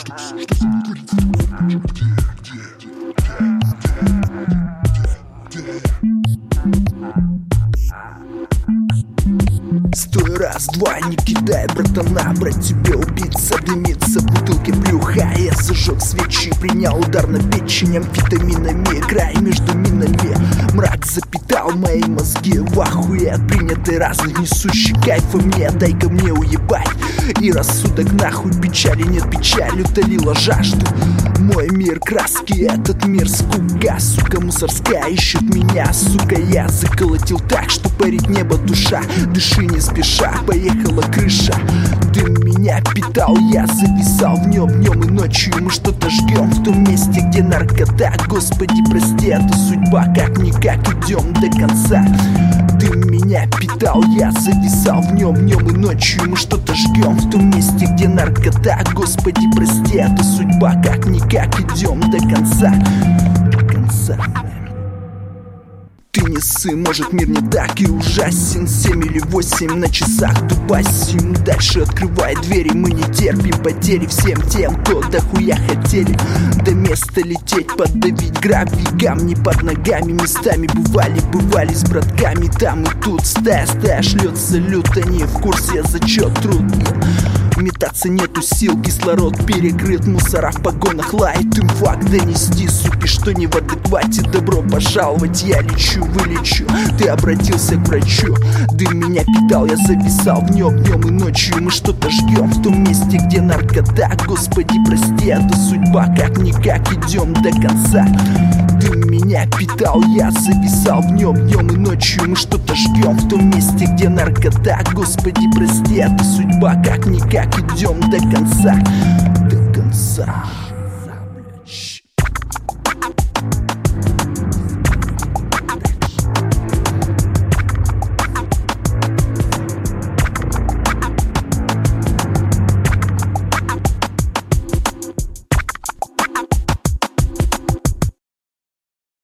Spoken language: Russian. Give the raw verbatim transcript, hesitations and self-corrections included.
Стой, раз, два, не кидай, братана, брать тебе убийца, дымится в бутылке плюха. Я зажег свечи, принял удар на печень амфетаминами, край между минами. Мрак запитал мои мозги в ахуе от принятой разных, несущий кайфа мне. Дай-ка мне уебать и рассудок нахуй, печали нет, печаль утолила жажду. Мой мир краски, этот мир скука, сука мусорская ищет меня, сука. Я заколотил так, что парит небо душа, дыши не спеша, поехала крыша. Дым меня питал, я зависал в нем днем и ночью. Мы что-то жгем в том месте, где наркота. Господи, прости, это судьба, как-никак идем до конца. Дым меня питал, я зависал в нем днем и ночью. Мы что-то жгем в том месте, где наркота. Господи, прости, это судьба, как-никак идем до конца. До конца. Ты не сы, может мир не так и ужасен. Семь или восемь на часах дубасим. Дальше открывай двери, мы не терпим потери всем тем, кто дохуя хотели до места лететь, поддавить гравий, камни под ногами. Местами бывали, бывали с братками там и тут. Стая, стая шлет салют, они в курсе, я зачет труд. Метаться нету сил, кислород перекрыт, мусора в погонах лает, им факт донести, суки, что не в адеквате. Добро пожаловать, я лечу, вылечу, ты обратился к врачу. Дым меня питал, я зависал в нем днем и ночью. Мы что-то жгем в том месте, где наркота. Господи, прости, это судьба, как-никак идем до конца. Дым меня питал, я зависал в нем днем и ночью. Мы что-то жгем в том месте, где наркота. Господи, прости, это судьба, как-никак идем до конца, до конца.